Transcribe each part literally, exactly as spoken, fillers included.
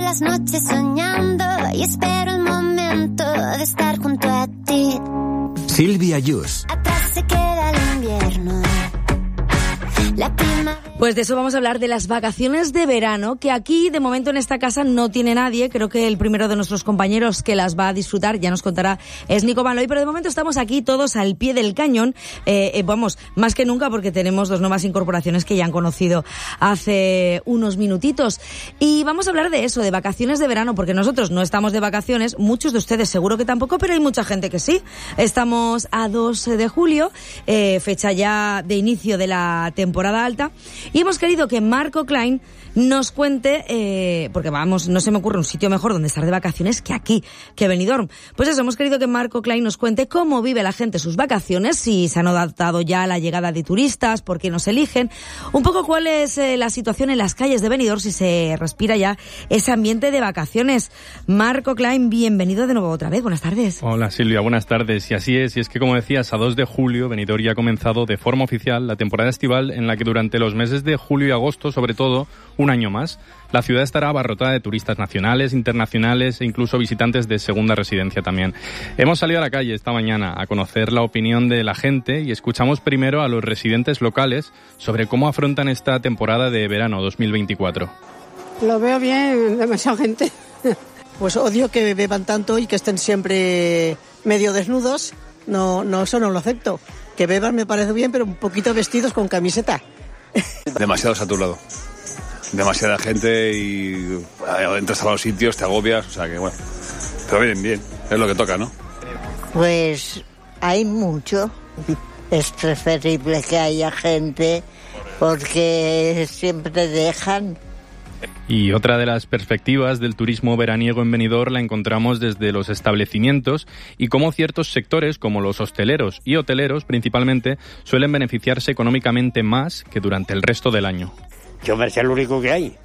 las noches soñando y espero el momento de estar junto a ti. Silvia Yus. Atrás se queda el invierno. La primavera. Pues de eso vamos a hablar, de las vacaciones de verano, que aquí de momento en esta casa no tiene nadie. Creo que el primero de nuestros compañeros que las va a disfrutar, ya nos contará, es Nico Van Looy, pero de momento estamos aquí todos al pie del cañón, eh, eh, vamos, más que nunca porque tenemos dos nuevas incorporaciones que ya han conocido hace unos minutitos. Y vamos a hablar de eso, de vacaciones de verano, porque nosotros no estamos de vacaciones, muchos de ustedes seguro que tampoco, pero hay mucha gente que sí. Estamos a dos de julio, eh, fecha ya de inicio de la temporada alta, y hemos querido que Marco Klein nos cuente, eh, porque vamos, no se me ocurre un sitio mejor donde estar de vacaciones que aquí, que Benidorm. Pues eso, hemos querido que Marco Klein nos cuente cómo vive la gente sus vacaciones, si se han adaptado ya a la llegada de turistas, por qué nos eligen, un poco cuál es eh, la situación en las calles de Benidorm, si se respira ya ese ambiente de vacaciones. Marco Klein, bienvenido de nuevo otra vez, buenas tardes. Hola Silvia, buenas tardes. Y así es, y es que como decías, a dos de julio Benidorm ya ha comenzado de forma oficial la temporada estival, en la que durante los meses de julio y agosto, sobre todo, un año más, la ciudad estará abarrotada de turistas nacionales, internacionales e incluso visitantes de segunda residencia también. Hemos salido a la calle esta mañana a conocer la opinión de la gente y escuchamos primero a los residentes locales sobre cómo afrontan esta temporada de verano dos mil veinticuatro. Lo veo bien, demasiada gente. Pues odio que beban tanto y que estén siempre medio desnudos. No, no, eso no lo acepto. Que beban me parece bien, pero un poquito vestidos con camiseta. Demasiado saturado. Demasiada gente y entras a los sitios, te agobias, o sea que bueno. Pero vienen bien, es lo que toca, ¿no? Pues hay mucho. Es preferible que haya gente porque siempre dejan. Y otra de las perspectivas del turismo veraniego en Benidorm la encontramos desde los establecimientos y cómo ciertos sectores, como los hosteleros y hoteleros principalmente, suelen beneficiarse económicamente más que durante el resto del año. Yo me sé lo único que hay.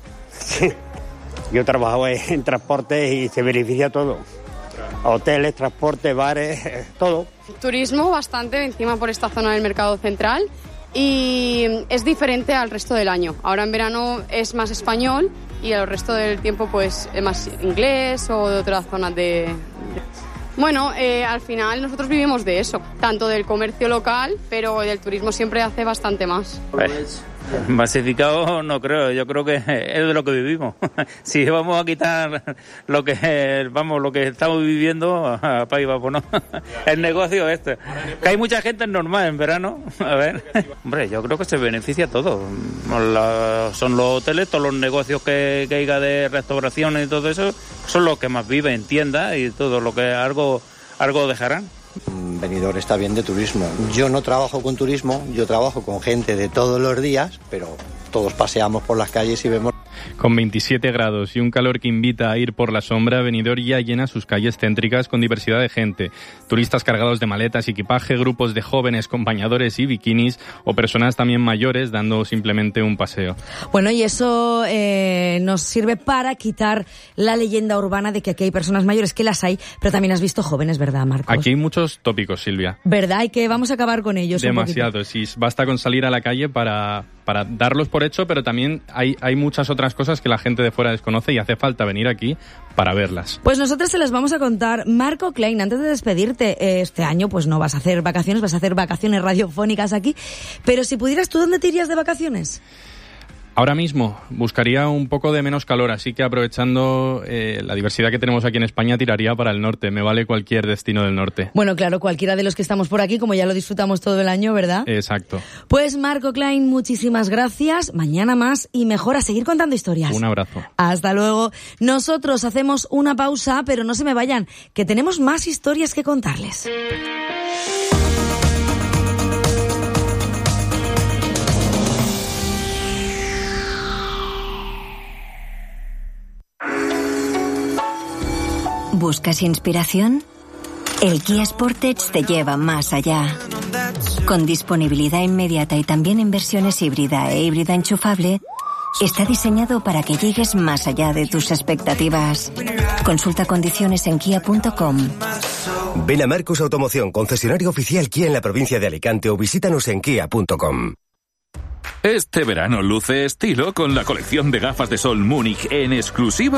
Yo trabajo en transporte y se beneficia todo. Hoteles, transporte, bares, todo. Turismo bastante encima por esta zona del mercado central. Y es diferente al resto del año. Ahora en verano es más español y el resto del tiempo pues es más inglés o de otras zonas de... Bueno, eh, al final nosotros vivimos de eso, tanto del comercio local, pero del turismo siempre hace bastante más. Pues, masificado no creo, yo creo que es de lo que vivimos. Si vamos a quitar lo que vamos lo que estamos viviendo, a país vamos, ¿no? El negocio este. Que hay mucha gente normal en verano, a ver. Hombre, yo creo que se beneficia todo. La, son los hoteles, todos los negocios que, que haya de restauración y todo eso, son los que más viven en tiendas y todo lo que algo, algo dejarán. Benidorm está bien de turismo. Yo no trabajo con turismo, yo trabajo con gente de todos los días, pero todos paseamos por las calles y vemos... Con veintisiete grados y un calor que invita a ir por la sombra, Benidorm ya llena sus calles céntricas con diversidad de gente. Turistas cargados de maletas y equipaje, grupos de jóvenes con bañadores y bikinis o personas también mayores dando simplemente un paseo. Bueno, y eso eh, nos sirve para quitar la leyenda urbana de que aquí hay personas mayores, que las hay, pero también has visto jóvenes, ¿verdad, Marcos? Aquí hay muchos tópicos, Silvia. ¿Verdad? Y que vamos a acabar con ellos. Demasiados. Y basta con salir a la calle para... para darlos por hecho, pero también hay, hay muchas otras cosas que la gente de fuera desconoce y hace falta venir aquí para verlas. Pues nosotros se las vamos a contar. Marco Klein, antes de despedirte, este año pues no vas a hacer vacaciones, vas a hacer vacaciones radiofónicas aquí, pero si pudieras, ¿tú dónde te irías de vacaciones? Ahora mismo buscaría un poco de menos calor, así que aprovechando eh, la diversidad que tenemos aquí en España, tiraría para el norte. Me vale cualquier destino del norte. Bueno, claro, cualquiera de los que estamos por aquí, como ya lo disfrutamos todo el año, ¿verdad? Exacto. Pues Marco Klein, muchísimas gracias. Mañana más y mejor, a seguir contando historias. Un abrazo. Hasta luego. Nosotros hacemos una pausa, pero no se me vayan, que tenemos más historias que contarles. ¿Buscas inspiración? El Kia Sportage te lleva más allá. Con disponibilidad inmediata y también en versiones híbrida e híbrida enchufable, está diseñado para que llegues más allá de tus expectativas. Consulta condiciones en kia punto com. Ven a Marcos Automoción, concesionario oficial Kia en la provincia de Alicante, o visítanos en kia punto com. Este verano luce estilo con la colección de gafas de sol Múnich en exclusiva